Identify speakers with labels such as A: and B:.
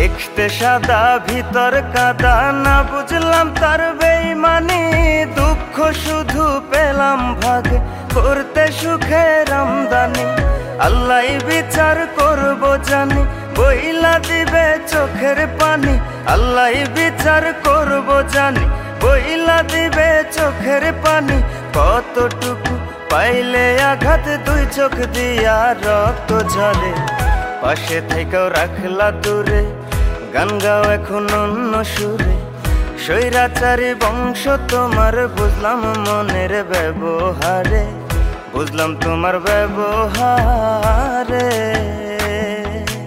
A: দেখতে সাদা ভিতর কাদা, না বুঝলাম তার বেইমানি। দুঃখ শুধু পেলাম ভাগে, করতে সুখের আমদানি। আল্লাহ বিচার করব জানি, বইলা দিবে চোখের পানি। আল্লাহ বিচার করব জানি, বইলা দিবে চোখের পানি। কতটুকু পাইলে আঘাত, দুই চোখ দিয়া রক্ত ঝরে। পাশে থেকেও রাখলা দূরে, গান গাও এখন অন্য সুরে। স্বৈরাচারী বংশ তোমার, বুঝলাম মনের ব্যবহারে, বুঝলাম তোমার ব্যবহারে।